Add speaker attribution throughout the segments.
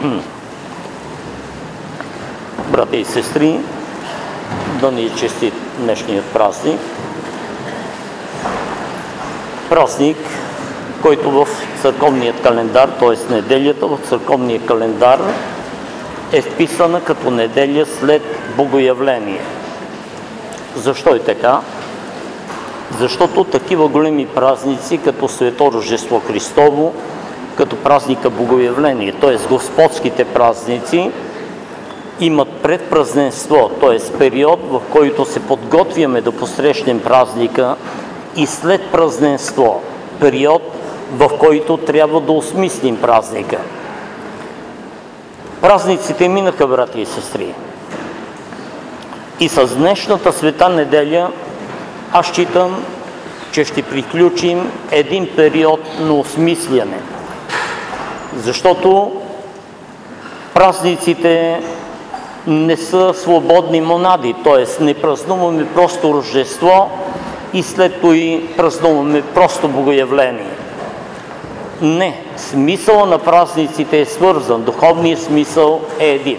Speaker 1: Брати и сестри, да ни е честит днешният празник. Празник, който в църковният календар, т.е. неделята в църковния календар, е вписана като неделя след Богоявление. Защо е така? Защото такива големи празници, като Свето Рождество Христово, като празника Богоявление, т.е. господските празници, имат предпразненство, т.е. период, в който се подготвяме да посрещнем празника, и след празненство, период, в който трябва да осмислим празника. Празниците минаха, брати и сестри. И с днешната света неделя аз считам, че ще приключим един период на осмисляне. Защото празниците не са свободни монади, т.е. не празнуваме просто Рождество и след това празнуваме просто Богоявление. Не, смисъл на празниците е свързан, духовният смисъл е един.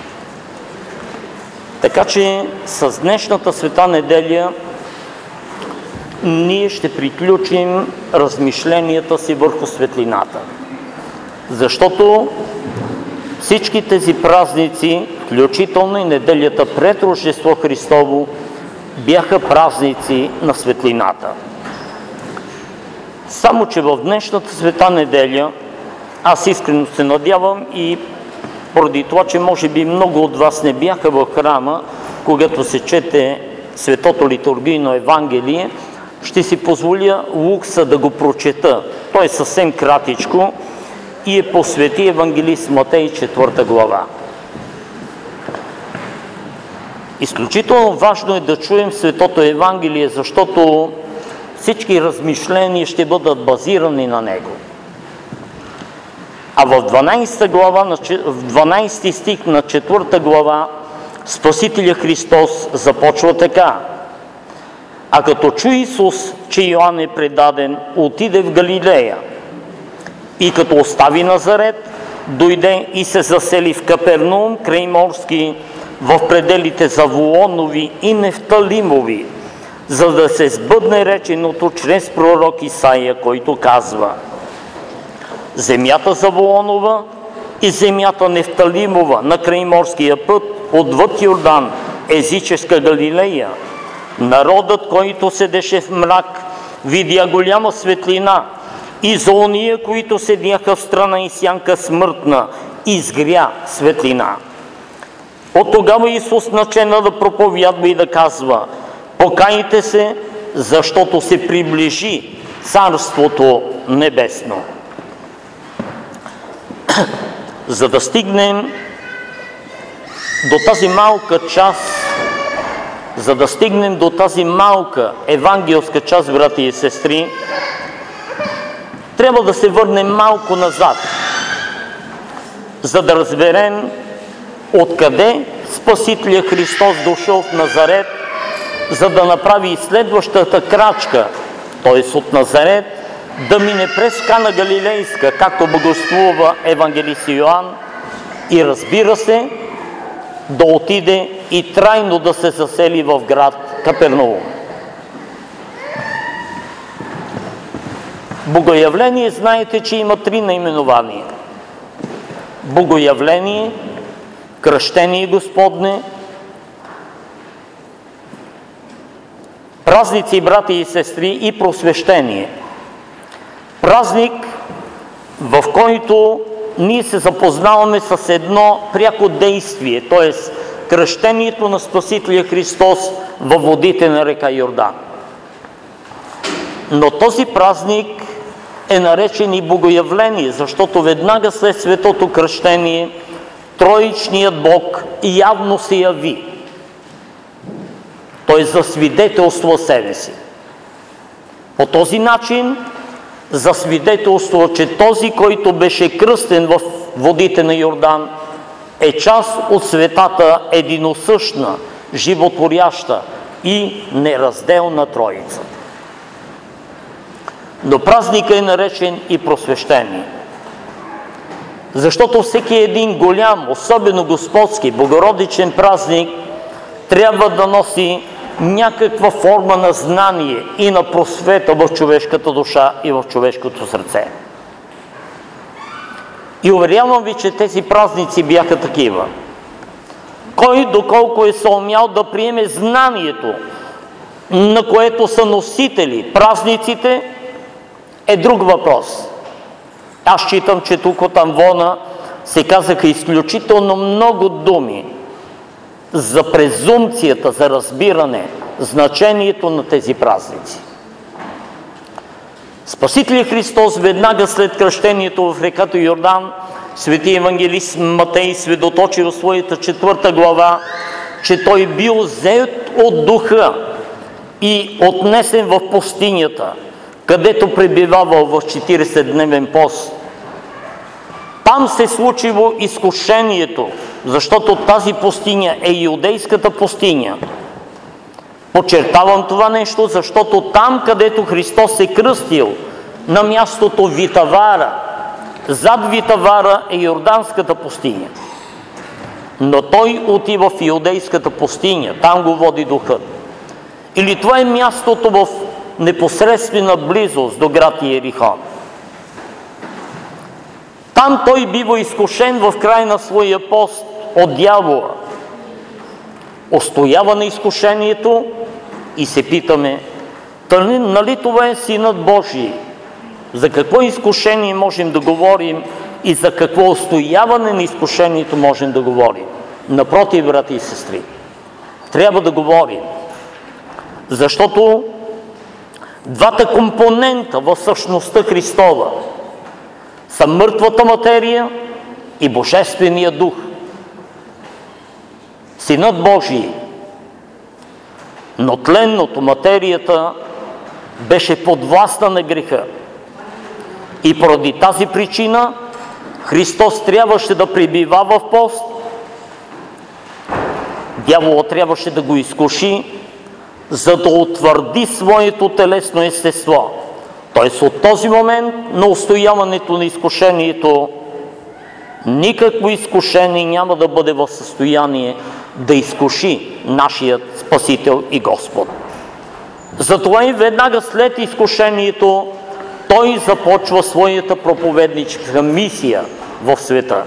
Speaker 1: Така че с днешната света неделя ние ще приключим размишленията си върху светлината. Защото всички тези празници, включително и неделята пред Рождество Христово, бяха празници на светлината. Само че в днешната света неделя, аз искрено се надявам и поради това, че може би много от вас не бяха в храма, когато се чете Светото литургийно Евангелие, ще си позволя лукса да го прочета. Той е съвсем кратичко и е по Свети Евангелист Матей 4 глава. Изключително важно е да чуем Светото Евангелие, защото всички размишления ще бъдат базирани на него. А в 12 глава, в 12 стих на 4 глава, Спасителя Христос започва така: а като чу Исус, че Йоан е предаден, отиде в Галилея. И като остави Назарет, дойде и се засели в Капернаум, край морски, в пределите Завулонови и Нефталимови, за да се сбъдне реченото чрез пророк Исаия, който казва: земята Завулонова и земята Нефталимова на крайморския път, отвъд Йордан, езическа Галилея, народът, който седеше в мрак, видя голяма светлина, и за ония, които седяха в страна и сянка смъртна, изгря светлина. От тогава Исус начина да проповядва и да казва: покайте се, защото се приближи Царството Небесно. За да стигнем до тази малка част, за да стигнем до тази малка евангелска част, брати и сестри, трябва да се върнем малко назад, за да разберем откъде Спасителя Христос дошъл в Назарет, за да направи следващата крачка, т.е. от Назарет да мине през Кана Галилейска, както богослужува евангелист Йоан, и разбира се, да отиде и трайно да се засели в град Капернаум. Богоявление, знаете, че има 3 наименования. Богоявление, кръщение Господне, празници, брати и сестри, и просвещение. Празник, в който ние се запознаваме с едно пряко действие, т.е. кръщението на Спасителя Христос във водите на река Йордан. Но този празник е наречен и Богоявление, защото веднага след светото кръщение Троичният Бог явно се яви. Той засвидетелства себе си. По този начин засвидетелства, че този, който беше кръстен в водите на Йордан, е част от светата единосъщна, животворяща и неразделна Троица. Но празника е наречен и просвещение. Защото всеки един голям, особено господски, богородичен празник трябва да носи някаква форма на знание и на просвета в човешката душа и в човешкото сърце. И уверявам ви, че тези празници бяха такива. Кой доколко е съумял да приеме знанието, на което са носители празниците, е друг въпрос. Аз считам, че тук от амвона се казаха изключително много думи за презумпцията, за разбиране, значението на тези празници. Спасителят Христос веднага след кръщението в реката Йордан, свети евангелист Матей свидетелчи в своята 4 глава, че той бил взет от духа и отнесен в пустинята, където пребивавал в 40-дневен пост. Там се случило изкушението, защото тази пустиня е юдейската пустиня. Подчертавам това нещо, защото там, където Христос се кръстил, на мястото Витавара, зад Витавара е Йорданската пустиня. Но той отива в юдейската пустиня, там го води духът. Или това е мястото в непосредствена близост до град Иерихон. Там той бива изкушен в край на своя пост от дявола. Устоява на изкушението и се питаме, нали това е Синът Божий? За какво изкушение можем да говорим и за какво устояване на изкушението можем да говорим? Напротив, брати и сестри, трябва да говорим, защото двата компонента в същността Христова са мъртвата материя и Божествения дух. Синът Божий, но тленното, материята, беше подвластна на греха. И поради тази причина Христос трябваше да пребива в пост, дяволът трябваше да го изкуши, за да утвърди своето телесно естество. Т.е. от този момент на устояването на изкушението, никакво изкушение няма да бъде в състояние да изкуши нашият Спасител и Господ. Затова и веднага след изкушението той започва своята проповедническа мисия в света.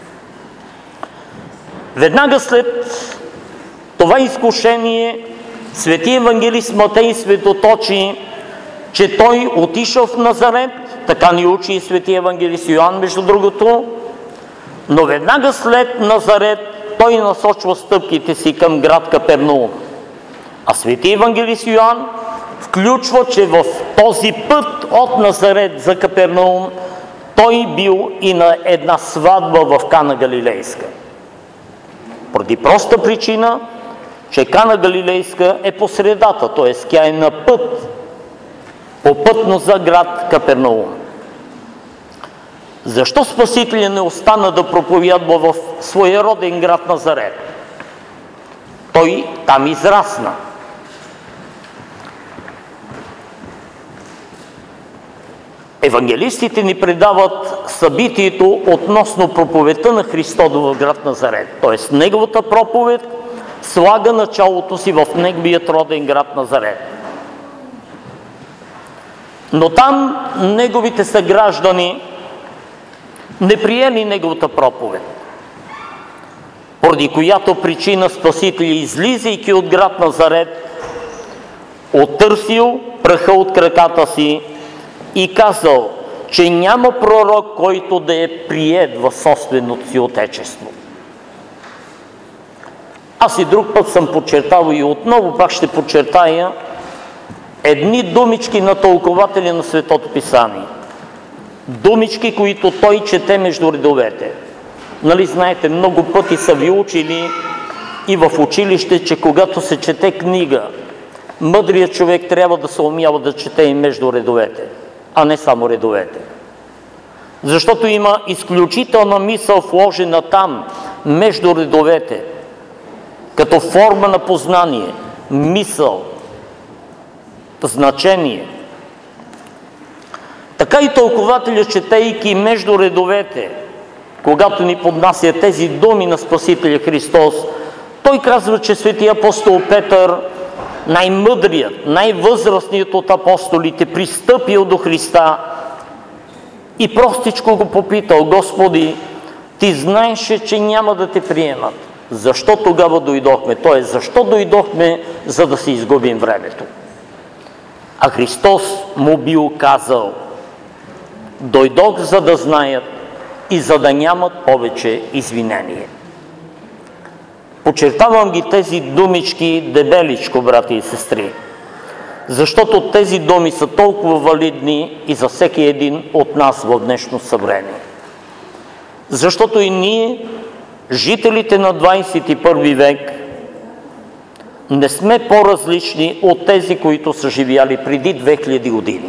Speaker 1: Веднага след това изкушение свети евангелист Матей свидетелчи, че той отишъл в Назарет, така ни учи и свети евангелист Йоан, между другото, но веднага след Назарет той насочва стъпките си към град Капернаум. А свети евангелист Йоан включва, че в този път от Назарет за Капернаум той бил и на една сватба в Кана Галилейска. Поради проста причина, че Кана Галилейска е по средата, т.е. тя е на път, попътно за град Капернаум. Защо Спасителя не остана да проповядва в своя роден град Назарет? Той там израсна. Евангелистите ни предават събитието относно проповедта на Христос в град Назарет. Т.е. неговата проповед слага началото си в неговият роден град Назарет. Но там неговите съграждани не приели неговата проповед, поради която причина Спасителя, излизайки от град Назарет, оттърсил праха от краката си и казал, че няма пророк, който да е приет в собственото си отечество. Аз и друг път съм подчертавал и отново пак ще подчертая едни думички на тълкователя на Светото Писание. Думички, които той чете между редовете. Нали знаете, много пъти са ви учили и в училище, че когато се чете книга, мъдрият човек трябва да се умява да чете и между редовете, а не само редовете. Защото има изключителна мисъл вложена там, между редовете, като форма на познание, мисъл, значение. Така и тълкователят, четейки между редовете, когато ни поднася тези думи на Спасителя Христос, той казва, че свети апостол Петър, най-мъдрият, най-възрастният от апостолите, пристъпил до Христа и простичко го попитал: Господи, ти знаеше, че няма да те приемат. Защо тогава дойдохме? Т.е. защо дойдохме, за да се изгубим времето? А Христос му бил казал: дойдох, за да знаят и за да нямат повече извинение. Подчертавам ги тези думички дебеличко, брати и сестри, защото тези думи са толкова валидни и за всеки един от нас в днешно съвремие. Защото и ние, жителите на 21 век, не сме по-различни от тези, които са живяли преди 2000 години.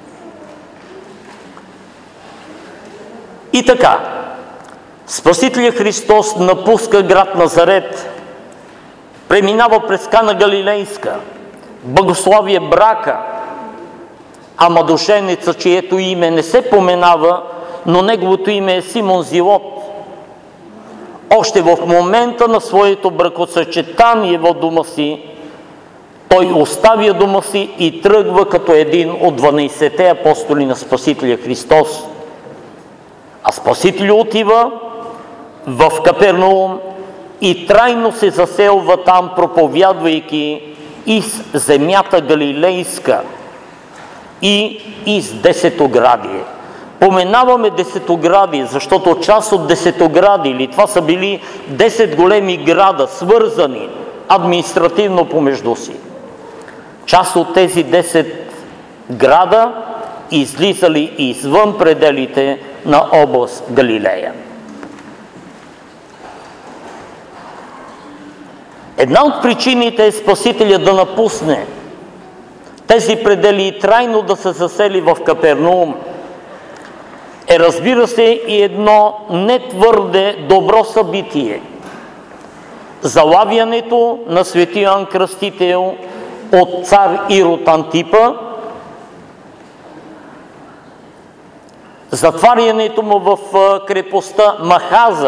Speaker 1: И така, Спасителя Христос напуска град Назарет, преминава през Кана Галилейска, благославие брака, а младоженеца, чието име не се поменава, но неговото име е Симон Зилот. Още в момента на своето бракосъчетание в дома си, той оставя дома си и тръгва като един от 12-те апостоли на Спасителя Христос. А Спасителя отива в Капернаум и трайно се заселва там, проповядвайки из земята галилейска и из Десетоградие. Поменаваме Десетоградие, защото част от Десетоградие, или това са били 10 големи града, свързани административно помежду си. Част от тези 10 града излизали извън пределите на област Галилея. Една от причините е Спасителя да напусне тези предели и трайно да се засели в Капернаум. Е, разбира се, и едно не твърде добро събитие. Залавянето на свети Йоан Кръстител от цар Ирод Антипа, затварянето му в крепостта Махаза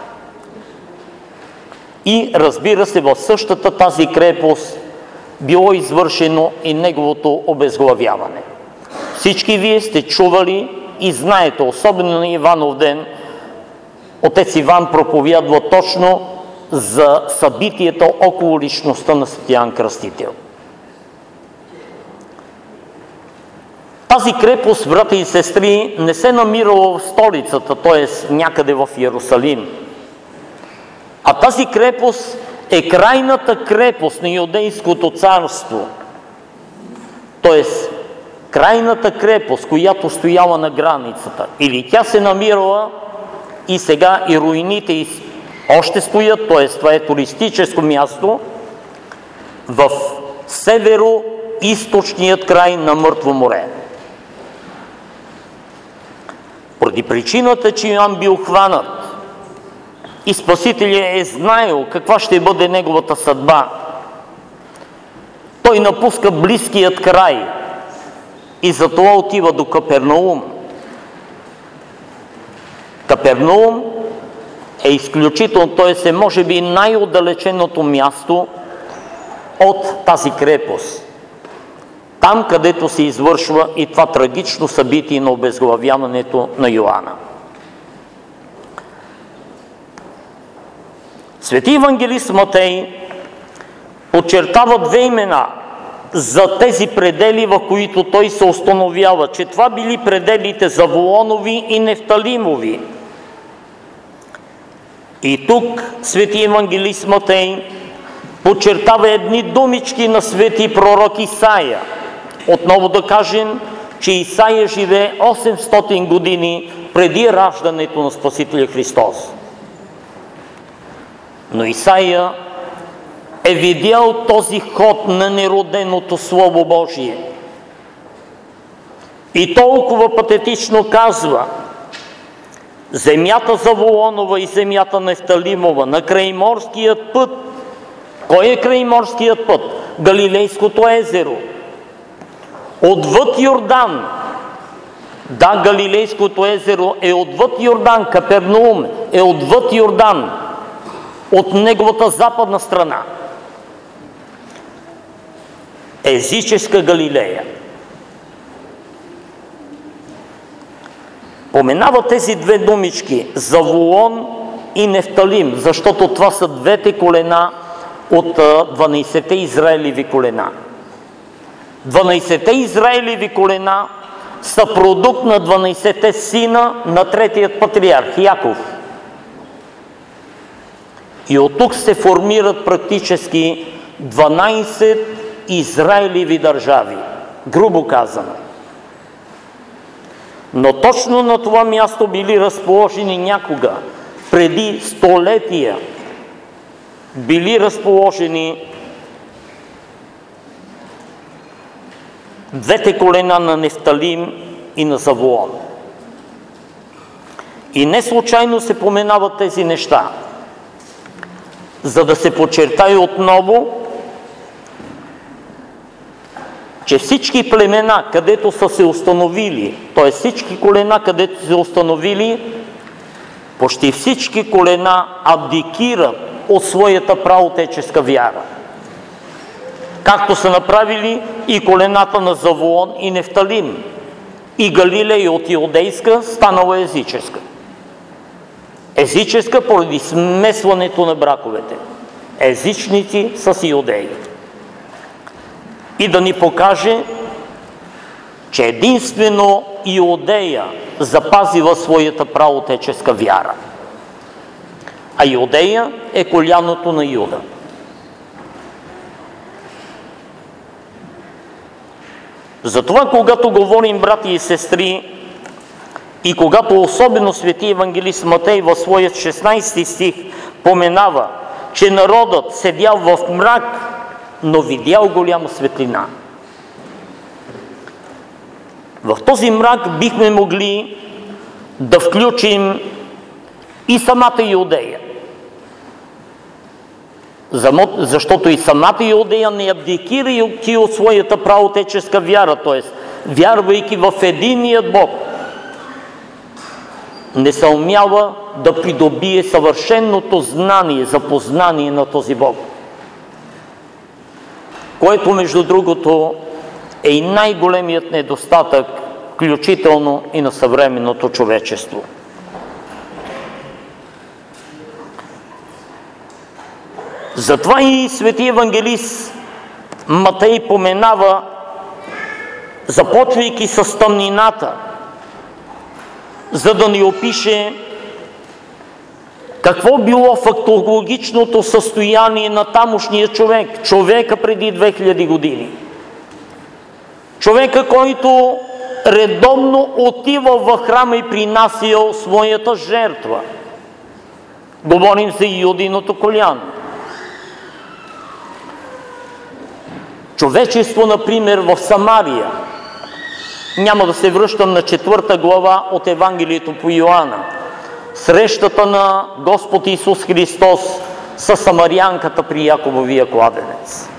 Speaker 1: и, разбира се, в същата тази крепост било извършено и неговото обезглавяване. Всички вие сте чували и знаете, особено на Иванов ден, отец Иван проповядва точно за събитията около личността на свети Йоан Кръстител. Тази крепост, брати и сестри, не се намирала в столицата, т.е. някъде в Иерусалим. А тази крепост е крайната крепост на Юдейското царство. Т.е. крайната крепост, която стояла на границата. Или тя се намирала и сега и руините още стоят, т.е. това е туристическо място, в северо-източният край на Мъртво море. Поради причината, че Йоан бил хванат и Спасителя е знаел каква ще бъде неговата съдба, той напуска близкият край и затова отива до Капернаум. Капернаум е изключително, т.е. може би най-отдалеченото място от тази крепост. Там, където се извършва и това трагично събитие на обезглавяването на Йоанна. Свети евангелист Матей подчертава две имена за тези предели, в които той се установява, че това били пределите Заволонови и Нефталимови. И тук свети евангелист Матей подчертава едни думички на свети пророк Исаия. Отново да кажем, че Исаия живее 800 години преди раждането на Спасителя Христос. Но Исаия е видял този ход на нероденото Слово Божие. И толкова патетично казва: земята Заволонова и земята Нефталимова на крайморският път. Кой е крайморският път? Галилейското езеро. Отвъд Йордан Да, Галилейското езеро е отвъд Йордан, Капернаум е отвъд Йордан, от неговата западна страна. Езическа Галилея. Поменава тези две думички Завулон и Нефталим, защото това са двете колена от 12-те Израилеви колена. 12-те Израилеви колена са продукт на 12-те сина на третият патриарх Яков. И от тук се формират практически 12 Израилеви държави, грубо казано. Но точно на това място били разположени някога, преди столетия, били разположени двете колена на Нефталим и на Завулон. И не случайно се поменават тези неща, за да се подчертае отново, че всички племена, където са се установили, т.е. всички колена, където се установили, почти всички колена абдикират от своята праотеческа вяра. Както са направили и колената на Завулон и Нефталим. И Галилея от иудейска станала езическа. Езическа поради смесването на браковете. Езичници с иудеи. И да ни покаже, че единствено Иудея запазила своята праотеческа вяра. А Иудея е коляното на Юда. Затова, когато говорим, брати и сестри, и когато особено свети евангелист Матей в своят 16 стих поменава, че народът седял в мрак, но видял голяма светлина. В този мрак бихме могли да включим и самата Иудея. Защото и самата Иудея не абдикирайки от своята праотеческа вяра, т.е. вярвайки в единият Бог, не се умява да придобие съвършеното знание, запознание на този Бог. Което, между другото, е и най-големият недостатък, включително и на съвременното човечество. Затова и свети евангелист Матей поменава, започвайки с тъмнината, за да ни опише какво било фактологичното състояние на тамошния човек, човека преди 2000 години. Човека, който редовно отива в храма и принасял своята жертва. Говорим за Юдиното коляно. Човечество, например, в Самария. Няма да се връщам на 4 глава от Евангелието по Йоанна. Срещата на Господ Исус Христос с самарянката при Якововия кладенец.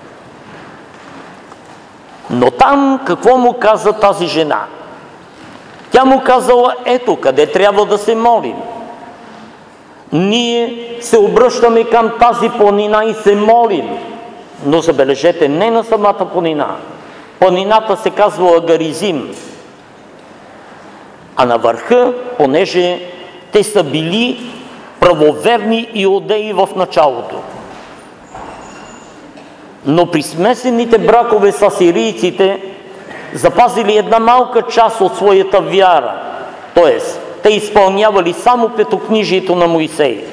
Speaker 1: Но там какво му каза тази жена? Тя му казала, ето къде трябва да се молим. Ние се обръщаме към тази планина и се молим. Но забележете, не на самата планина. Планината се казва Гаризим. А на върха, понеже те са били правоверни иудеи в началото. Но при смесените бракове с асирийците запазили една малка част от своята вяра. Тоест, те изпълнявали само петокнижието на Моисей.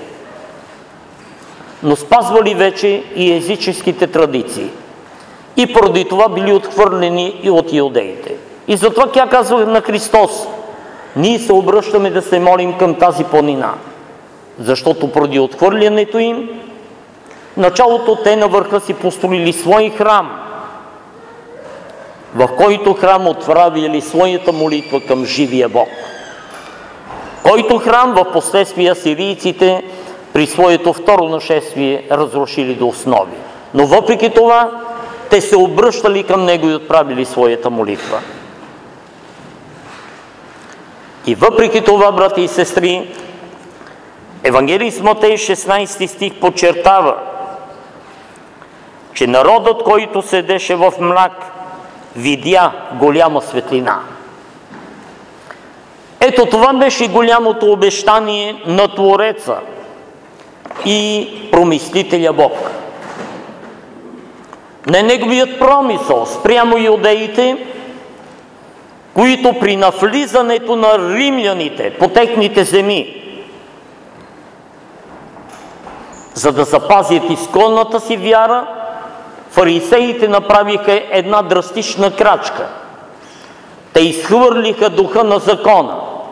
Speaker 1: Но спазвали вече и езическите традиции. И поради това били отхвърлени и от иудеите. И затова тя казва на Христос, ние се обръщаме да се молим към тази планина. Защото поради отхвърлянето им, в началото те на върха си построили свой храм, в който храм отправили своята молитва към живия Бог. Който храм в последствие асирийците при своето второ нашествие разрушили до основи. Но въпреки това, те се обръщали към него и отправили своята молитва. И въпреки това, брати и сестри, Евангелист Матей 16 стих подчертава, че народът, който седеше в мрак, видя голяма светлина. Ето това беше голямото обещание на Твореца и промислителя Бог. Не неговият промисъл спрямо юдеите, които при навлизането на римляните по техните земи, за да запазят изконната си вяра, фарисеите направиха една драстична крачка. Те изхвърлиха духа на закона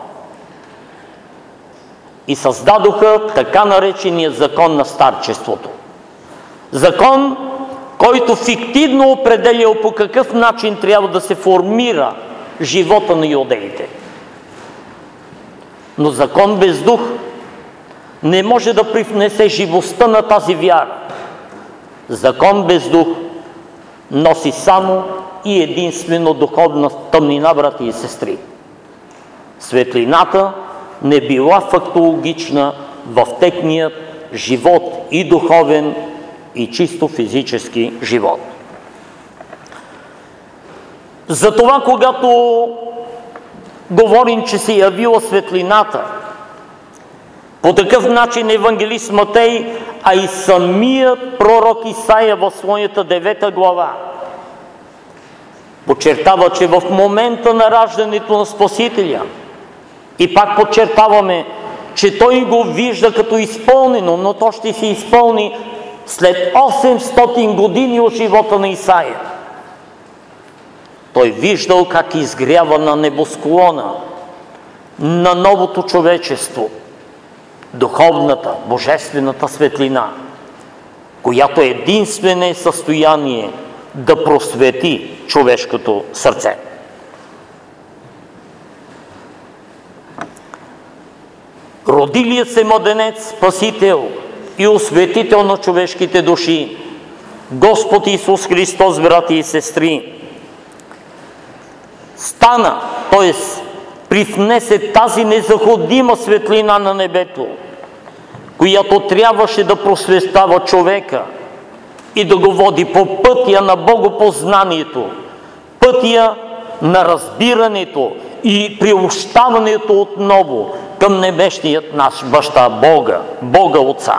Speaker 1: и създадоха така наречения закон на старчеството. Закон, който фиктивно определял по какъв начин трябва да се формира живота на юдеите. Но закон без дух не може да привнесе живостта на тази вяра. Закон без дух носи само и единствено духовна тъмнина, брати и сестри. Светлината не била фактологична в техният живот и духовен, и чисто физически живот. Затова, когато говорим, че се явила светлината, по такъв начин евангелист Матей, а и самият пророк Исаия в своята 9 глава подчертава, че в момента на раждането на Спасителя, и пак подчертаваме, че той го вижда като изпълнено, но то ще се изпълни след 800 години от живота на Исаия. Той виждал как изгрява на небосклона на новото човечество духовната, божествената светлина, която единствено е състояние да просвети човешкото сърце. Родилият се младенец, Спасител и осветител на човешките души, Господ Исус Христос, брати и сестри, стана, т.е. привнесе тази незаходима светлина на небето, която трябваше да просвещава човека и да го води по пътя на богопознанието, пътя на разбирането и приобщаването отново към небесният наш баща Бога, Бога Отца.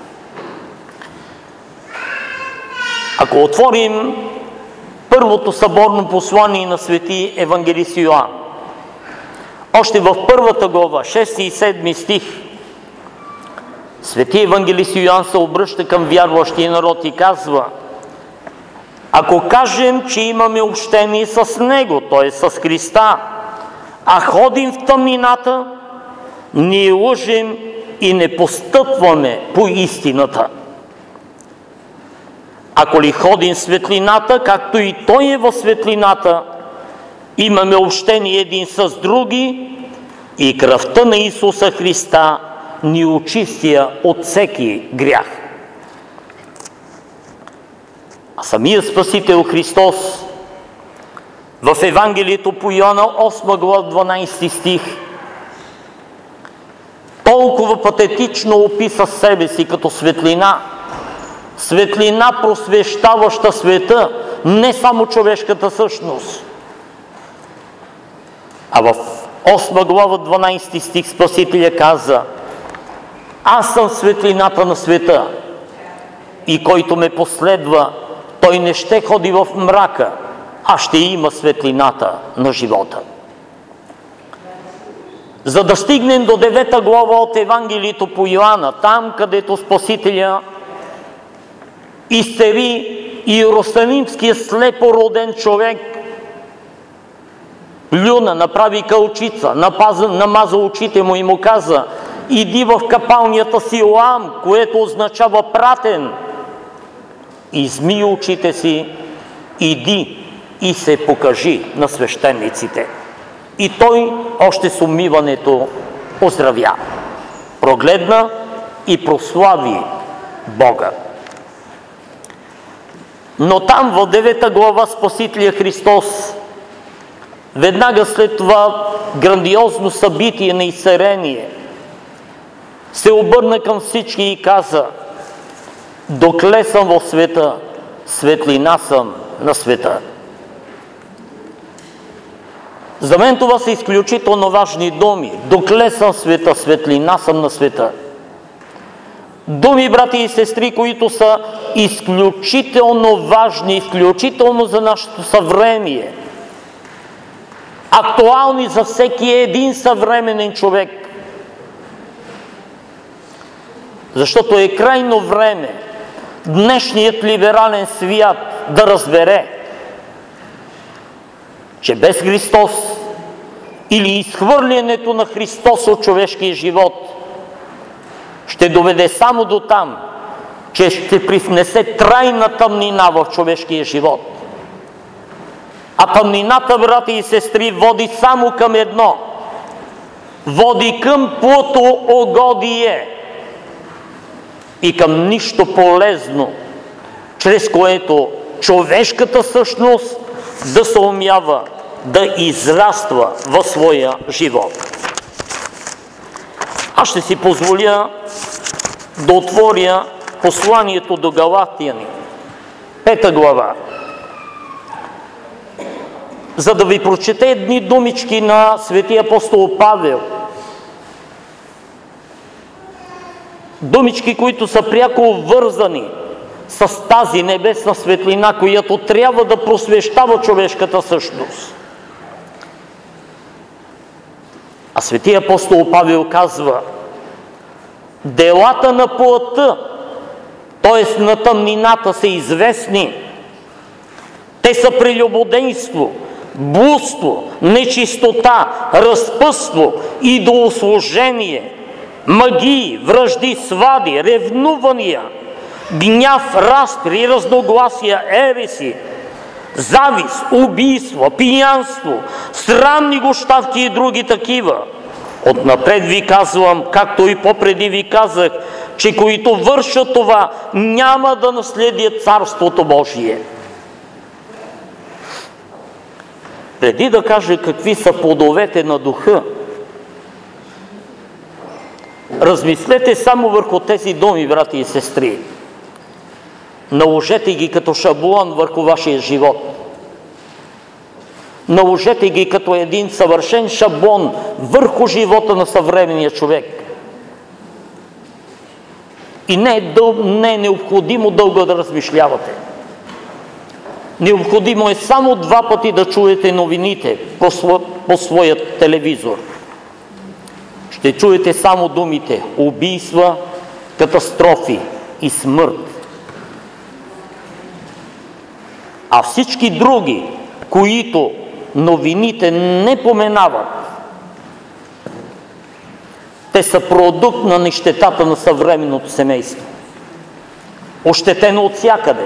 Speaker 1: Ако отворим първото съборно послание на свети евангелист Йоан, още в първата глава, 6 и 7 стих, свети евангелист Йоан се обръща към вярващия народ и казва: ако кажем, че имаме общение с Него, т.е. с Христа, а ходим в тъмнината, ние лъжем и не постъпваме по истината. Ако ли ходим в светлината, както и Той е в светлината, имаме общение един с други и кръвта на Исуса Христа ни очистя от всеки грях. А самият Спасител Христос в Евангелието по Йоанна 8 глава 12 стих толкова патетично описа себе си като светлина, светлина просвещаваща света, не само човешката същност. А в 8 глава 12 стих Спасителя каза: аз съм светлината на света и който ме последва, той не ще ходи в мрака, а ще има светлината на живота. За да стигнем до 9 глава от Евангелието по Йоанна, там където Спасителя изцели иерусалимския слепороден човек, плюна, направи кълчица, намаза очите му и му каза: иди в капалнята Силоам, което означава пратен. Изми очите си, иди и се покажи на свещениците. И той още с умиването оздравя, прогледна и прослави Бога. Но там в 9 глава Спасителя Христос веднага след това грандиозно събитие на изцеление, се обърна към всички и каза: докле съм в света, светлина съм на света. За мен това са изключително важни думи. Докле съм в света, светлина съм на света. Думи, брати и сестри, които са изключително важни, изключително за нашето съвремие. Актуални за всеки един съвременен човек. Защото е крайно време днешният либерален свят да разбере, че без Христос или изхвърлянето на Христос от човешкия живот ще доведе само до там, че ще привнесе трайна тъмнина в човешкия живот. А тъмнината, брати и сестри, води само към едно. Води към плътоугодие и към нищо полезно, чрез което човешката същност да се умява да израства в своя живот. Аз ще си позволя да отворя посланието до Галатяни, 5 глава, за да ви прочете едни думички на светия апостол Павел. Думички, които са пряко вързани с тази небесна светлина, която трябва да просвещава човешката същност. А светия апостол Павел казва: делата на плътта, т.е. на тъмнината, са известни. Те са прелюбодейство, блудство, нечистота, разпътство, идолослужение, магии, вражди, свади, ревнувания, гняв, разпри, разногласия, ереси, завист, убийство, пиянство, срамни гощавки и други такива. Отнапред ви казвам, както и попреди ви казах, че които вършат това, няма да наследят Царството Божие. Преди да кажа какви са плодовете на духа, размислете само върху тези думи, брати и сестри. Наложете ги като шаблон върху вашия живот. Наложете ги като един съвършен шаблон върху живота на съвременния човек. И не е необходимо дълго да размишлявате. Необходимо е само 2 пъти да чуете новините по своя телевизор. Ще чуете само думите убийства, катастрофи и смърт. А всички други, които новините не поменават, те са продукт на нищетата на съвременното семейство. Ощетено от всякъде.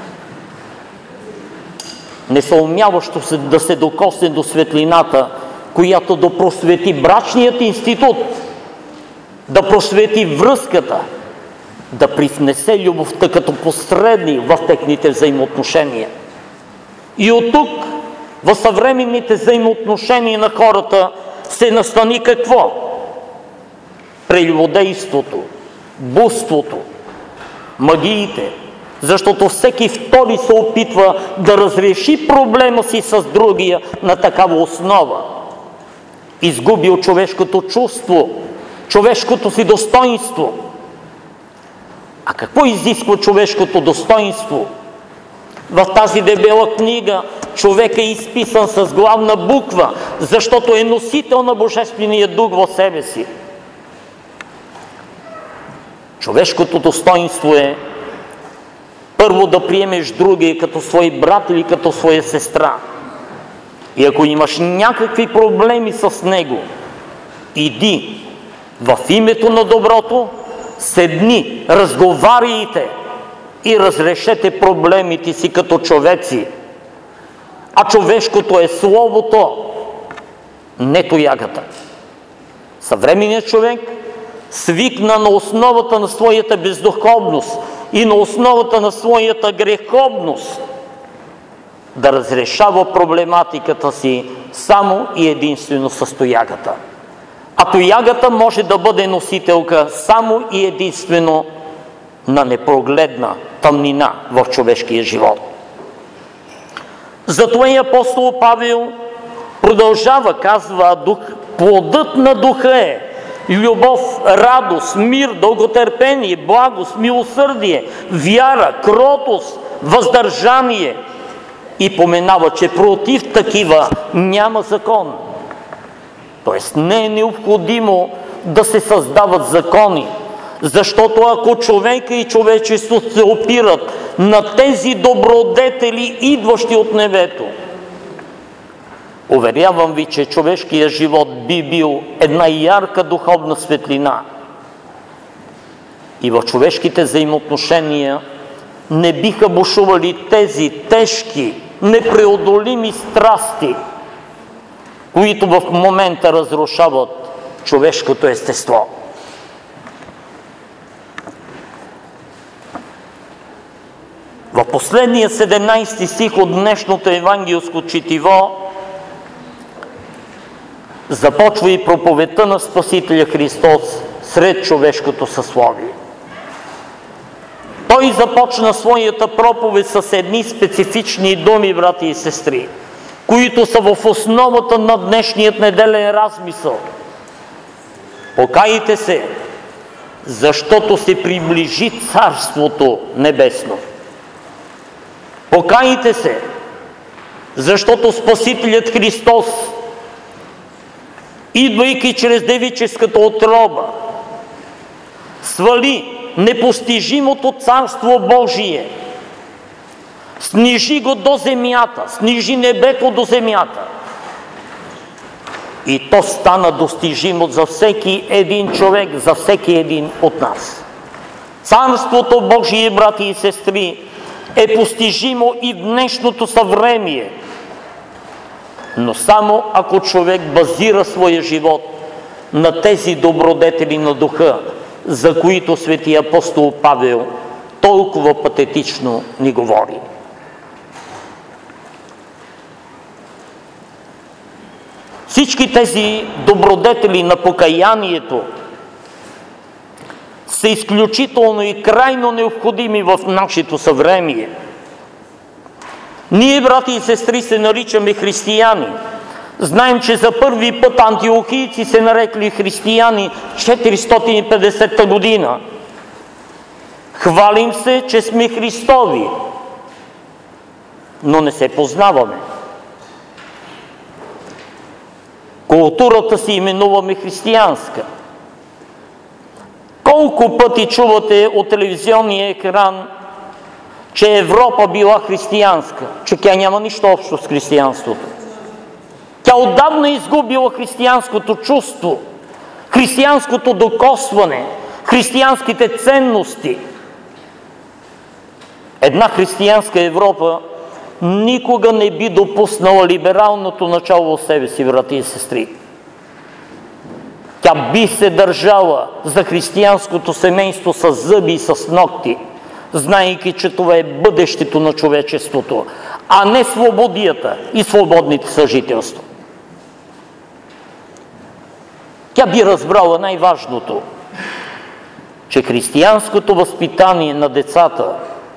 Speaker 1: Не съумяващо се да се докосне до светлината, която да просвети брачният институт, да просвети връзката, да привнесе любовта като посредник в техните взаимоотношения. И от тук, в съвременните взаимоотношения на хората, се настани какво? Прелюбодейството, блудството, магиите, защото всеки втори се опитва да разреши проблема си с другия на такава основа. Изгубил човешкото чувство, човешкото си достоинство. А какво изисква човешкото достоинство? В тази дебела книга човек е изписан с главна буква, защото е носител на Божествения дух в себе си. Човешкото достоинство е първо да приемеш другия като свой брат или като своя сестра. И ако имаш някакви проблеми с него, иди в името на доброто, седни, разговаряйте и разрешете проблемите си като човеци. А човешкото е словото, не тоягата. Съвременният човек свикна на основата на своята бездуховност и на основата на своята греховност да разрешава проблематиката си само и единствено с тоягата. А тоягата може да бъде носителка само и единствено на непрогледна тъмнина в човешкия живот. Затова и апостол Павел продължава, казва, плодът на духа е любов, радост, мир, дълготърпение, благост, милосърдие, вяра, кротост, въздържание. И поменава, че против такива няма закон. Тоест не е необходимо да се създават закони, защото ако човека и човечеството се опират на тези добродетели, идващи от небето, уверявам ви, че човешкият живот би бил една ярка духовна светлина. И в човешките взаимоотношения не биха бушували тези тежки, непреодолими страсти, които в момента разрушават човешкото естество. В последния 17 стих от днешното евангелско четиво започва и проповедта на Спасителя Христос сред човешкото съсловие. Той започна своята проповед с едни специфични думи, брати и сестри, които са в основата на днешният неделен размисъл. Покайте се, защото се приближи Царството Небесно. Покайте се, защото Спасителят Христос, идвайки чрез девическата утроба, свали непостижимото Царство Божие, снижи го до земята, снижи небето до земята. И то стана достижимо за всеки един човек, за всеки един от нас. Царството Божие, брати и сестри, е постижимо и в днешното съвремие, но само ако човек базира своя живот на тези добродетели на духа, за които свети апостол Павел толкова патетично ни говори. Всички тези добродетели на покаянието са изключително и крайно необходими в нашето съвремие. Ние, брати и сестри, се наричаме християни. Знаем, че за първи път антиохийци се нарекли християни в 450 година. Хвалим се, че сме Христови, но не се познаваме. Културата си именуваме християнска. Колко пъти чувате от телевизионния екран, че Европа била християнска, че тя няма нищо общо с християнството. Тя отдавна изгубила християнското чувство, християнското докосване, християнските ценности. Една християнска Европа никога не би допуснала либералното начало в себе си, брати и сестри. Тя би се държала за християнското семейство с зъби и с ногти, знаейки, че това е бъдещето на човечеството, а не свободията и свободните съжителства. Тя би разбрала най-важното, че християнското възпитание на децата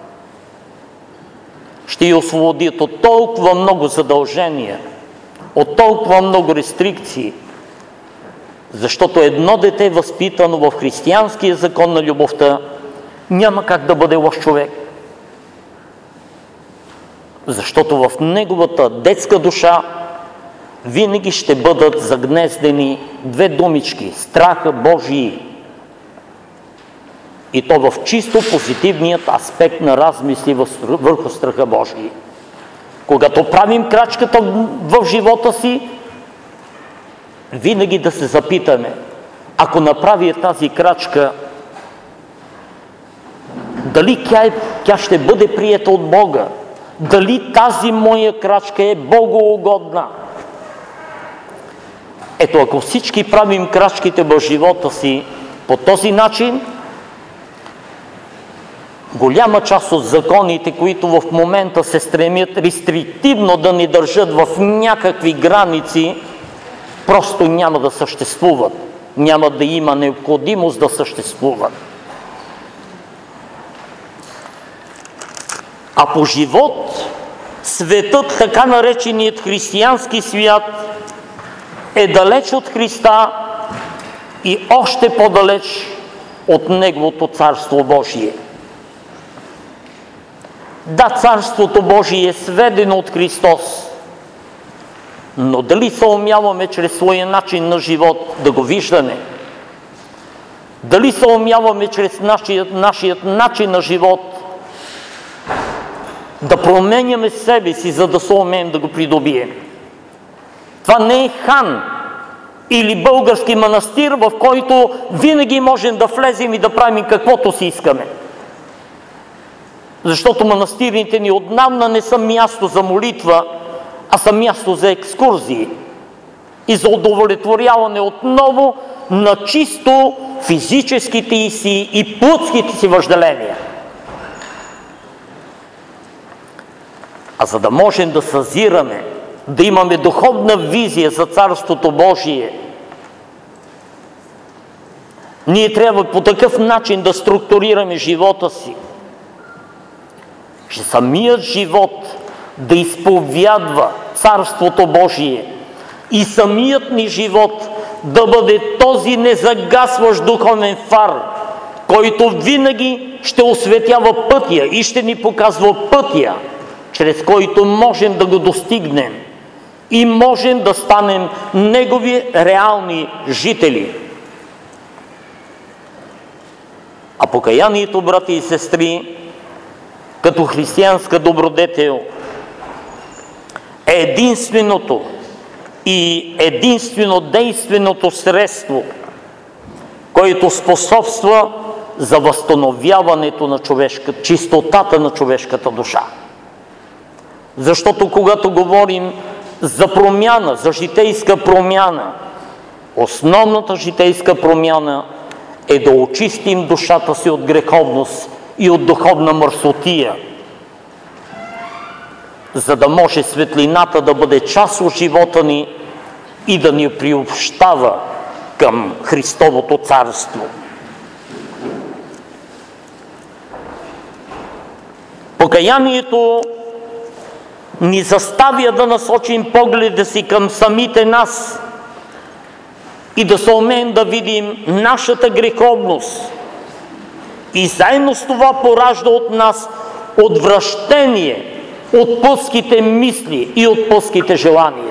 Speaker 1: ще я освободят от толкова много задължения, от толкова много рестрикции, защото едно дете, възпитано в християнския закон на любовта, няма как да бъде лош човек. Защото в неговата детска душа винаги ще бъдат загнездени две думички – страха Божий. И то в чисто позитивният аспект на размисли върху страха Божий. Когато правим крачката в живота си, винаги да се запитаме, ако направя тази крачка, дали тя ще бъде приета от Бога? Дали тази моя крачка е богоугодна? Ето, ако всички правим крачките в живота си по този начин, голяма част от законите, които в момента се стремят рестриктивно да ни държат в някакви граници, просто няма да съществуват. Няма да има необходимост да съществуват. А по живот, светът, така нареченият християнски свят, е далеч от Христа и още по-далеч от Неговото Царство Божие. Да, Царството Божие е сведено от Христос, но дали съумяваме чрез своя начин на живот да го виждаме? Дали съумяваме чрез нашият начин на живот да променяме себе си, за да съумеем да го придобием? Това не е хан или български манастир, в който винаги можем да влезем и да правим каквото си искаме. Защото манастирите ни отдавна не са място за молитва, а са място за екскурзии и за удовлетворяване отново на чисто физическите си и плътските си въжделения. А за да можем да съзираме, да имаме духовна визия за Царството Божие, ние трябва по такъв начин да структурираме живота си, че самият живот да изповядва Царството Божие и самият ни живот да бъде този незагасващ духовен фар, който винаги ще осветява пътя и ще ни показва пътя, чрез който можем да го достигнем и можем да станем Негови реални жители. А покаянието, брати и сестри, като християнска добродетел, е единственото и единствено действеното средство, което способства за възстановяването на чистотата на човешката душа. Защото когато говорим за промяна, за житейска промяна, основната житейска промяна е да очистим душата си от греховност и от духовна мърсотия, за да може светлината да бъде част от живота ни и да ни приобщава към Христовото царство. Покаянието ни заставя да насочим погледа си към самите нас и да съумеем да видим нашата греховност. И заедно с това поражда от нас отвращение от плътските мисли и от плътските желания.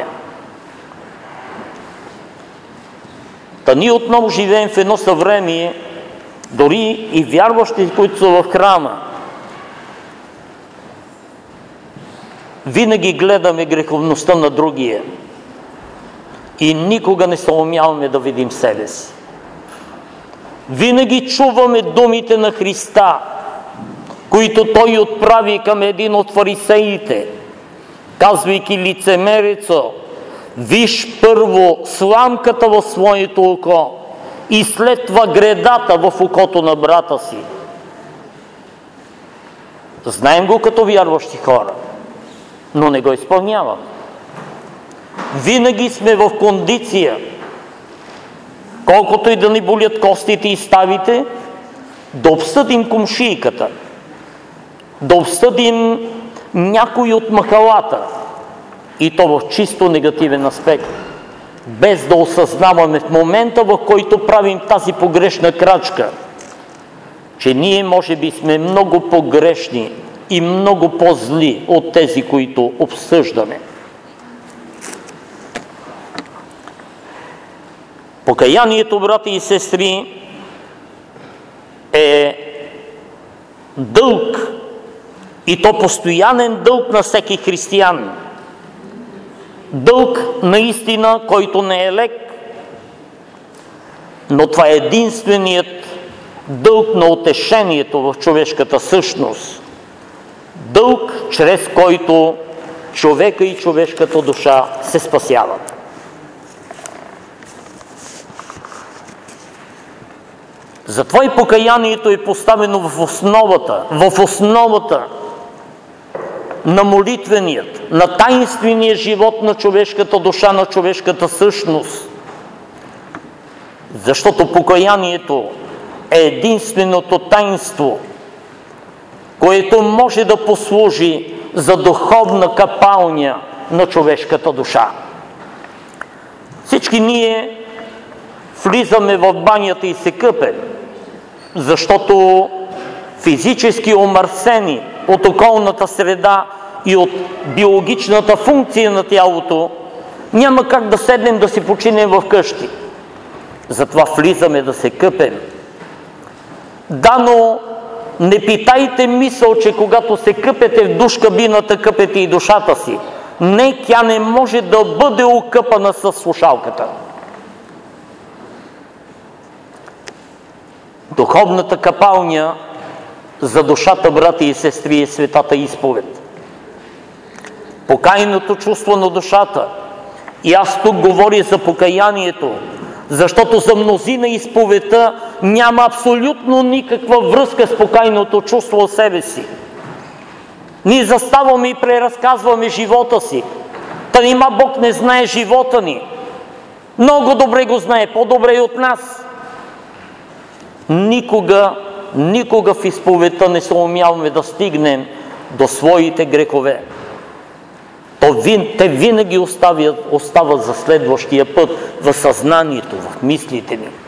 Speaker 1: Та ние отново живеем в едно съвремие, дори и вярващи, които са в храма, винаги гледаме греховността на другия и никога не съумяваме да видим себе си. Винаги чуваме думите на Христа, които Той отправи към един от фарисеите, казвайки: лицемерецо, виж първо сламката в своето око и след това гредата в окото на брата си. Знаем го като вярващи хора, но не го изпълняваме. Винаги сме в кондиция, колкото и да ни болят костите и ставите, да обсъдим комшийката, да обсъдим някой от махалата, и то в чисто негативен аспект, без да осъзнаваме в момента, в който правим тази погрешна крачка, че ние може би сме много погрешни и много по-зли от тези, които обсъждаме. Покаянието, брати и сестри, е дълг, и то постоянен дълг на всеки християн. Дълг наистина, който не е лек, но това е единственият дълг на утешението в човешката същност. Дълг, чрез който човека и човешката душа се спасяват. Затова и покаянието е поставено в основата на молитвеният, на таинствения живот на човешката душа, на човешката същност. Защото покаянието е единственото таинство, което може да послужи за духовна капалня на човешката душа. Всички ние влизаме в банята и се къпем, защото физически омърсени от околната среда и от биологичната функция на тялото, няма как да седнем да си починем в къщи. Затова влизаме да се къпем. Да, но не питайте мисъл, че когато се къпете в душ кабината, къпете и душата си. Не, тя не може да бъде окъпана с слушалката. Духовната капалня за душата, брати и сестри, е светата изповед. Покаяното чувство на душата. И аз тук говоря за покаянието, защото за мнозина изповедта няма абсолютно никаква връзка с покаяното чувство от себе си. Ние заставаме и преразказваме живота си. Та нима Бог не знае живота ни. Много добре го знае, по-добре и от нас. Никога в изповедта не се умяваме да стигнем до своите грехове. Те винаги остават за следващия път в съзнанието, в мислите ни.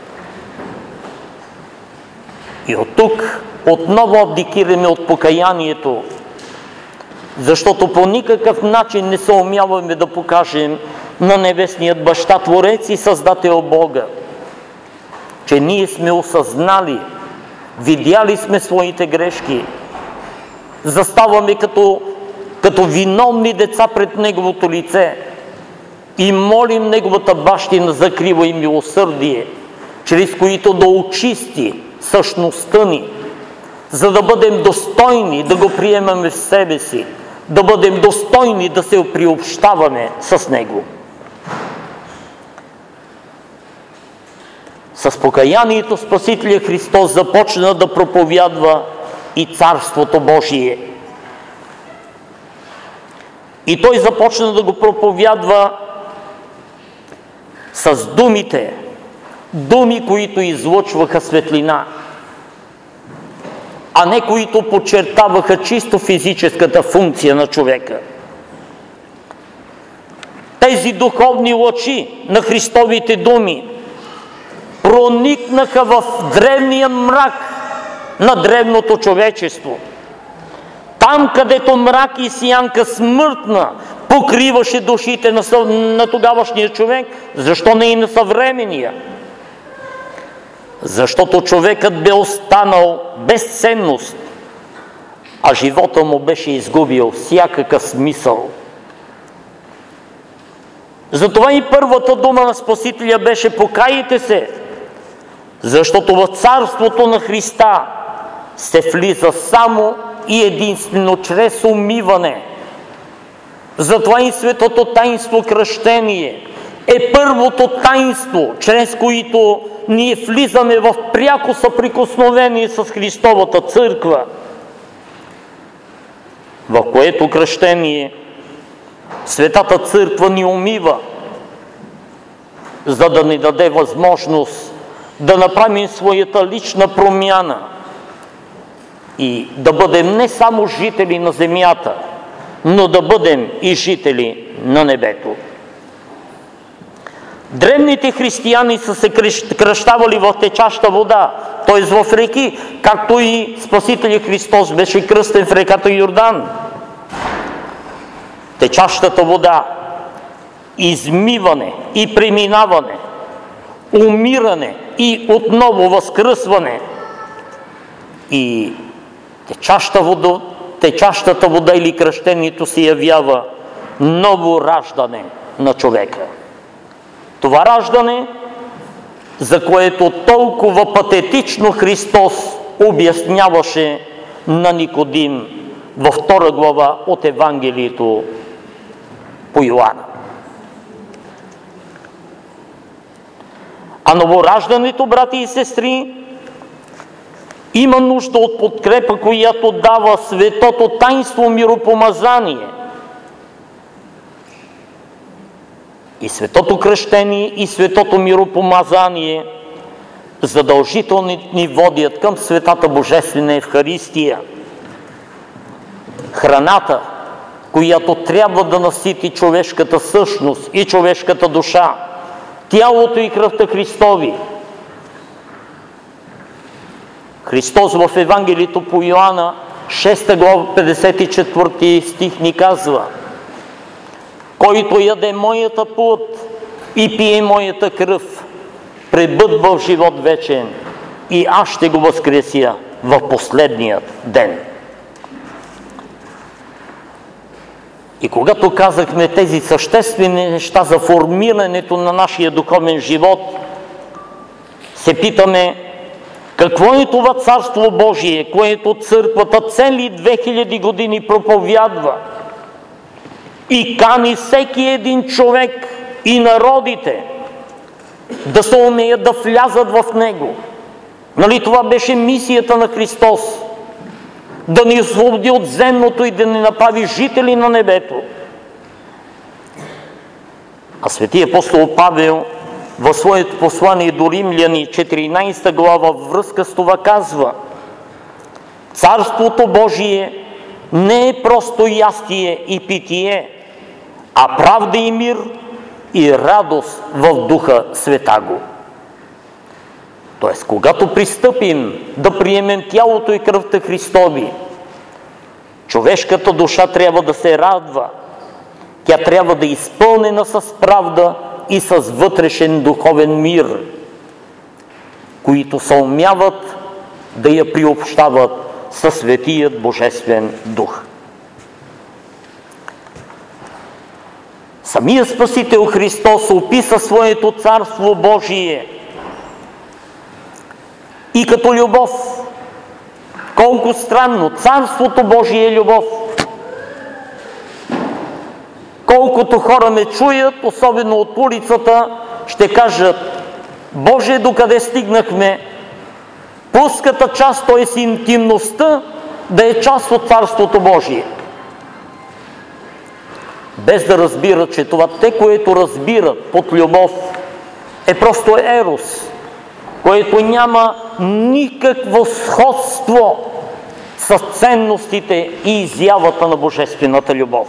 Speaker 1: И от тук отново абдикираме от покаянието, защото по никакъв начин не се умяваме да покажем на Небесният Баща, Творец и Създател Бога, че ние сме осъзнали, видяли сме своите грешки, заставаме като виновни деца пред Неговото лице и молим Неговата бащина за крила и милосърдие, чрез които да очисти същността ни, за да бъдем достойни да го приемаме в себе си, да бъдем достойни да се приобщаваме с Него. С покаянието Спасителя Христос започна да проповядва и Царството Божие. И Той започна да го проповядва с думи, които излъчваха светлина, а не които подчертаваха чисто физическата функция на човека. Тези духовни лъчи на Христовите думи проникнаха в древния мрак на древното човечество. Там, където мрак и сянка смъртна покриваше душите на тогавашния човек, защо не и на съвременния? Защото човекът бе останал без ценност, а живота му беше изгубил всякакъв смисъл. Затова и първата дума на Спасителя беше: покайте се, защото в Царството на Христа се влиза само и единствено чрез умиване. Затова и светото таинство кръщение е първото таинство, чрез което ние влизаме в пряко съприкосновение с Христовата църква, в което кръщение Светата църква ни умива, за да ни даде възможност да направим своята лична промяна и да бъдем не само жители на земята, но да бъдем и жители на небето. Древните християни са се кръщавали в течаща вода, т.е. в реки, както и Спасителя Христос беше кръстен в реката Йордан. Течащата вода, измиване и преминаване, умиране и отново възкръсване. И течащата вода или кръщението се явява ново раждане на човека. Това раждане, за което толкова патетично Христос обясняваше на Никодим във 2 глава от Евангелието по Йоанна. А новораждането, брати и сестри, има нужда от подкрепа, която дава светото таинство миропомазание. И светото кръщение, и светото миропомазание задължително ни водят към светата Божествена Евхаристия. Храната, която трябва да насити човешката същност и човешката душа, тялото и кръвта Христови. Христос в Евангелието по Йоанна, 6 глава, 54 стих ни казва: който яде моята плът и пие моята кръв, пребъдва в живот вечен и аз ще го възкреся в последният ден. И когато казахме тези съществени неща за формирането на нашия духовен живот, се питаме: какво е това Царство Божие, което църквата цели 2000 години проповядва и кани всеки един човек и народите да се умеят да влязат в него? Нали това беше мисията на Христос? Да ни освободи от земното и да ни направи жители на небето. А светия апостол Павел в своето послание до Римляни, 14 глава, във връзка с това казва: Царството Божие не е просто ястие и питие, а правда и мир и радост в Духа Святаго. Тоест, когато пристъпим да приемем тялото и кръвта Христови, човешката душа трябва да се радва. Тя трябва да е изпълнена с правда и с вътрешен духовен мир, които съумяват да я приобщават със Светият Божествен Дух. Самият Спасител Христос описа своето Царство Божие и като любов. Колко странно! Царството Божие е любов. Колкото хора ме чуят, особено от улицата, ще кажат: Боже, докъде стигнахме? Плъската част, т.е. интимността, да е част от Царството Божие. Без да разбират, че това те, което разбират под любов, е просто ерос, което няма никакво сходство с ценностите и изявата на божествената любов.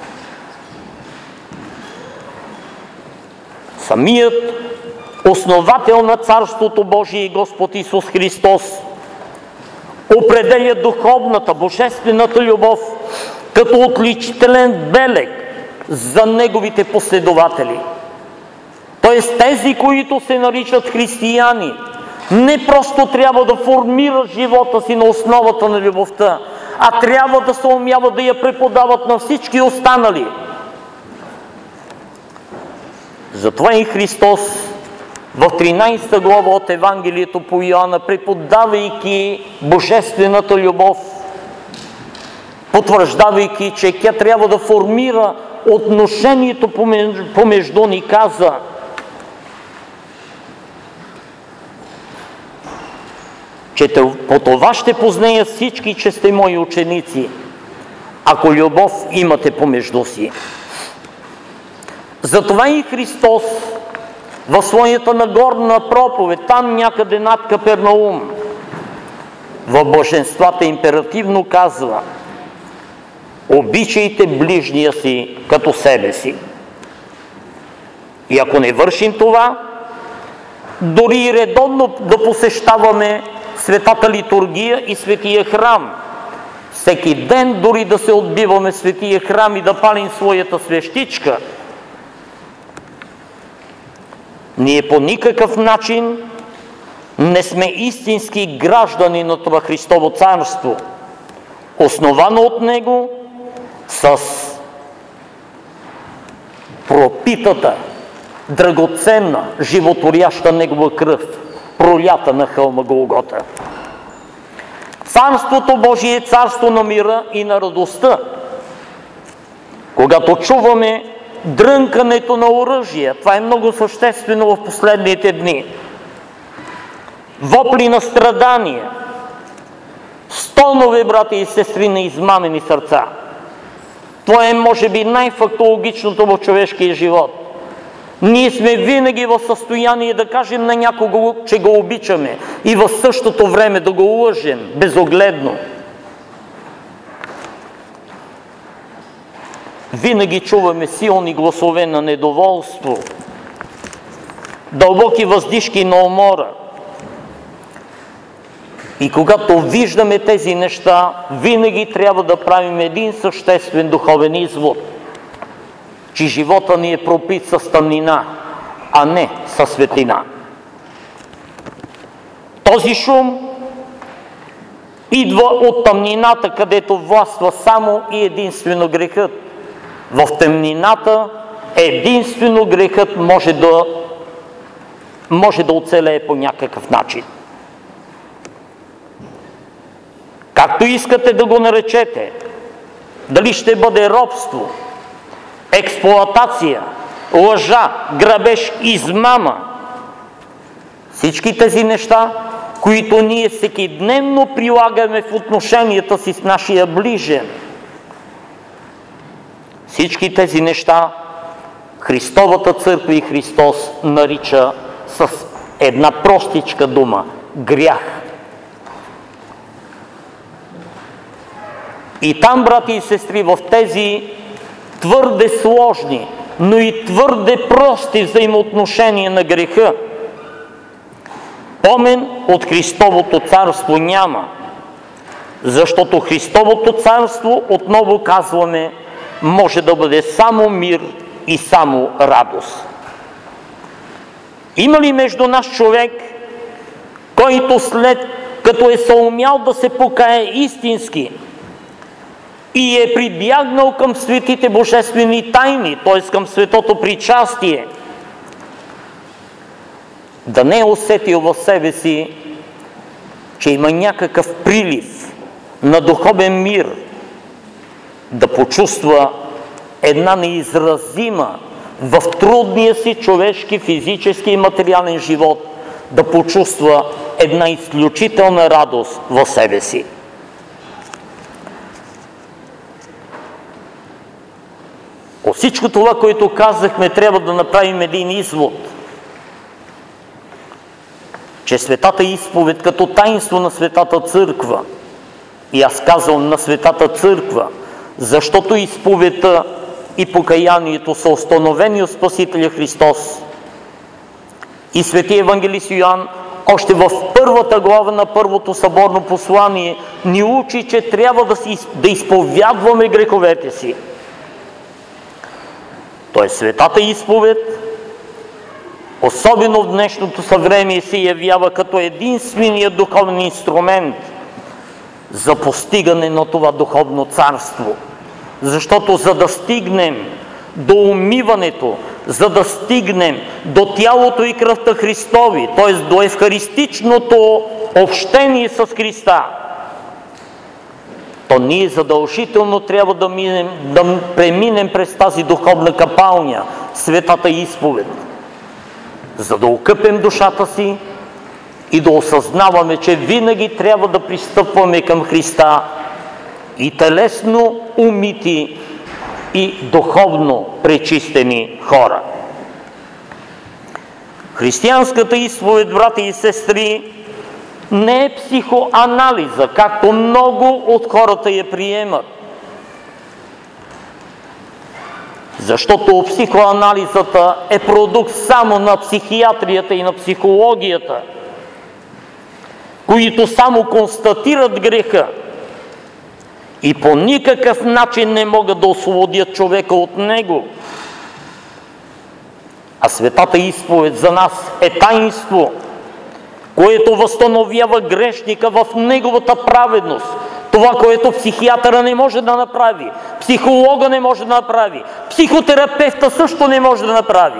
Speaker 1: Самият основател на Царството Божие, Господ Исус Христос, определя духовната, божествената любов като отличителен белег за неговите последователи. Тоест тези, които се наричат християни, не просто трябва да формират живота си на основата на любовта, а трябва да се умяват да я преподават на всички останали. Затова и Христос в 13 глава от Евангелието по Йоанна, преподавайки божествената любов, потвърждавайки, че тя трябва да формира отношението помежду ни, каза: че по това ще познаят всички, че сте мои ученици, ако любов имате помежду си. Затова и Христос в своята Нагорна проповед, там някъде над Капернаум, в Блаженствата императивно казва: обичайте ближния си като себе си. И ако не вършим това, дори и редовно да посещаваме Светата литургия и Светия храм, всеки ден дори да се отбиваме в Светия храм и да палим своята свещичка, ние по никакъв начин не сме истински граждани на това Христово царство, основано от Него с пропитата, драгоценна, животворяща Негова кръв, пролята на хълма Голгота. Царството Божие е царство на мира и на радостта. Когато чуваме дрънкането на оръжия, това е много съществено в последните дни, вопли на страдания, Стонове, брати и сестри, на измамени сърца. Това е, може би, най-фактологичното в човешкия живот. Ние сме винаги в състояние да кажем на някого, че го обичаме и в същото време да го лъжем безогледно. Винаги чуваме силни гласове на недоволство, дълбоки въздишки на умора. И когато виждаме тези неща, винаги трябва да правим един съществен духовен извод, че живота ни е пропит с тъмнина, а не със светлина. Този шум идва от тъмнината, където властва само и единствено грехът. В тъмнината единствено грехът може да оцелее по някакъв начин. Както искате да го наречете, дали ще бъде робство, експлоатация, лъжа, грабеж, измама, всички тези неща, които ние всекидневно прилагаме в отношенията си с нашия ближен, всички тези неща Христовата църква и Христос нарича с една простичка дума – грях. И там, брати и сестри, в тези твърде сложни, но и твърде прости взаимоотношения на греха, помен от Христовото царство няма. Защото Христовото царство, отново казваме, може да бъде само мир и само радост. Има ли между нас човек, който след като е съумял да се покае истински и е прибягнал към светите божествени тайни, т.е. към светото причастие, да не е усетил в себе си, че има някакъв прилив на духовен мир, да почувства една неизразима в трудния си човешки, физически и материален живот, да почувства една изключителна радост в себе си. От всичко това, което казахме, трябва да направим един извод, че Светата изповед като таинство на Светата църква, и аз казвам на Светата църква, защото изповедта и покаянието са установени от Спасителя Христос. И Светия евангелист Йоан още в първата глава на първото съборно послание ни учи, че трябва да изповядваме греховете си. Т.е. Светата изповед, особено в днешното съвремие, се явява като единствения духовен инструмент за постигане на това духовно царство. Защото за да стигнем до умиването, за да стигнем до тялото и кръвта Христови, т.е. до евхаристичното общение с Христа, то ние задължително трябва да преминем през тази духовна капалня, Светата изповед, за да окъпем душата си и да осъзнаваме, че винаги трябва да пристъпваме към Христа и телесно умити и духовно пречистени хора. Християнската изповед, брати и сестри, не е психоанализа, както много от хората я приемат. Защото психоанализата е продукт само на психиатрията и на психологията, които само констатират греха и по никакъв начин не могат да освободят човека от него. А Светата изповед за нас е таинство, което възстановява грешника в неговата праведност. Това, което психиатъра не може да направи, психолога не може да направи, психотерапевта също не може да направи.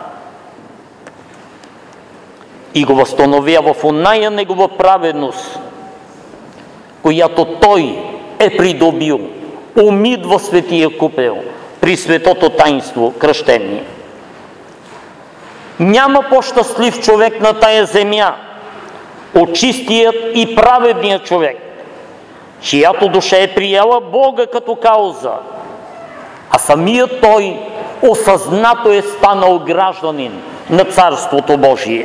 Speaker 1: И го възстановява в оная негова праведност, която той е придобил, умит в светия купел, при светото таинство кръщение. Няма по-щастлив човек на тая земя от чистият и праведният човек, чиято душа е приела Бога като кауза, а самият той осъзнато е станал гражданин на Царството Божие.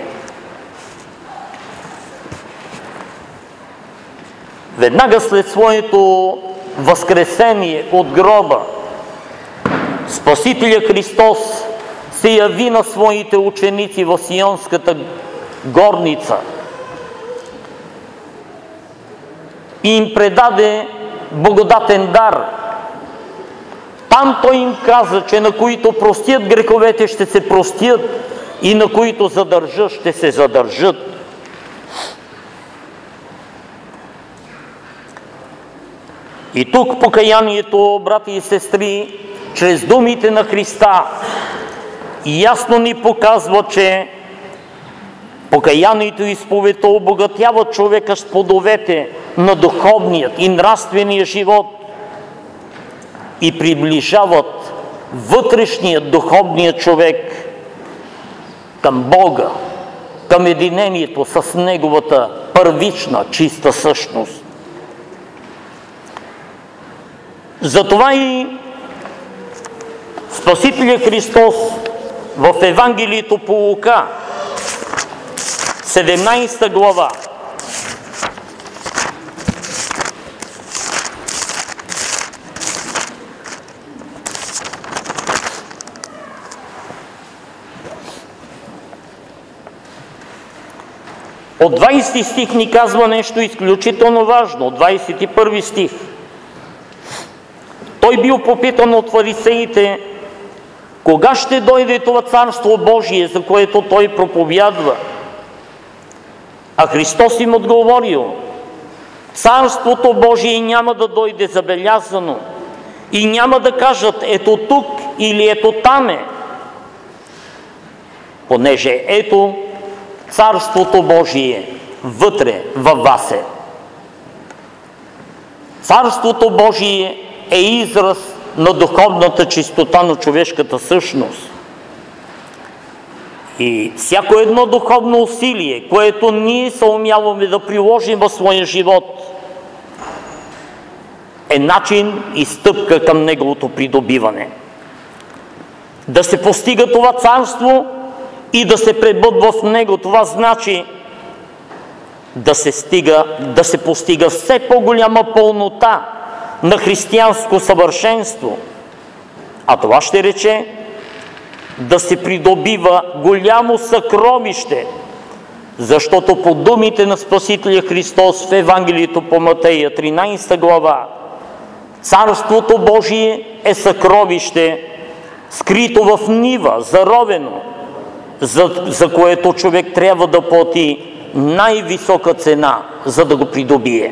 Speaker 1: Веднага след своето възкресение от гроба, Спасителя Христос се яви на своите ученици в Сионската горница и им предаде благодатен дар. Там той им каза, че на които простят греховете, ще се простят, и на които задържат, ще се задържат. И тук покаянието, брати и сестри, чрез думите на Христа ясно ни показва, че покаянието и изповедта обогатяват човека с плодовете на духовният и нравствения живот и приближават вътрешният духовният човек към Бога, към единението с Неговата първична, чиста същност. Затова и Спасителя Христос в Евангелието по Лука, 17 глава, от 20 стих ни казва нещо изключително важно. От 21 стих. Той бил попитан от фарисеите, кога ще дойде това Царство Божие, за което той проповядва? А Христос им отговорил, Царството Божие няма да дойде забелязано и няма да кажат ето тук или ето там е, понеже ето Царството Божие вътре във вас е. Царството Божие е израз на духовната чистота на човешката същност. И всяко едно духовно усилие, което ние съумяваме да приложим в своя живот, е начин и стъпка към неговото придобиване. Да се постига това царство и да се пребъдва в него, това значи да се постига все по-голяма пълнота на християнско съвършенство. А това ще рече да се придобива голямо съкровище, защото по думите на Спасителя Христос в Евангелието по Матея, 13 глава, Царството Божие е съкровище, скрито в нива, заровено, за което човек трябва да плати най-висока цена, за да го придобие.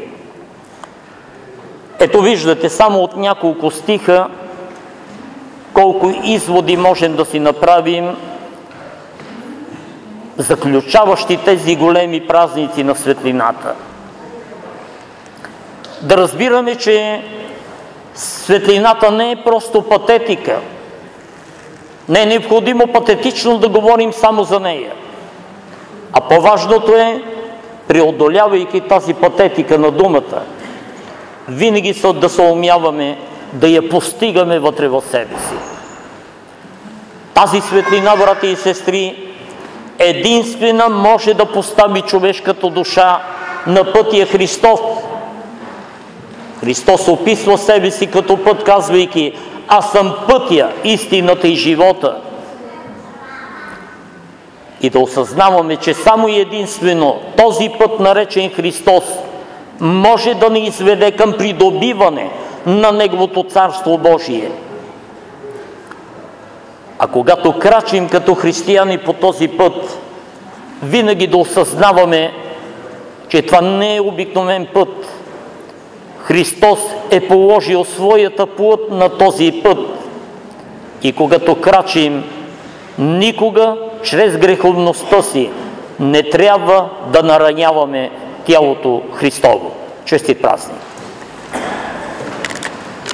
Speaker 1: Ето виждате само от няколко стиха колко изводи можем да си направим, заключаващи тези големи празници на светлината. Да разбираме, че светлината не е просто патетика. Не е необходимо патетично да говорим само за нея. А по-важното е, преодолявайки тази патетика на думата, винаги да се умяваме да я постигаме вътре в себе си. Тази светлина, брати и сестри, единствена може да постави човешката душа на пътя Христов. Христос описва себе си като път, казвайки: аз съм пътя, истината и живота. И да осъзнаваме, че само и единствено този път, наречен Христос, може да ни изведе към придобиване на Неговото Царство Божие. А когато крачим като християни по този път, винаги да осъзнаваме, че това не е обикновен път. Христос е положил своята плът на този път. И когато крачим, никога чрез греховността си не трябва да нараняваме тялото Христово. Честит празник!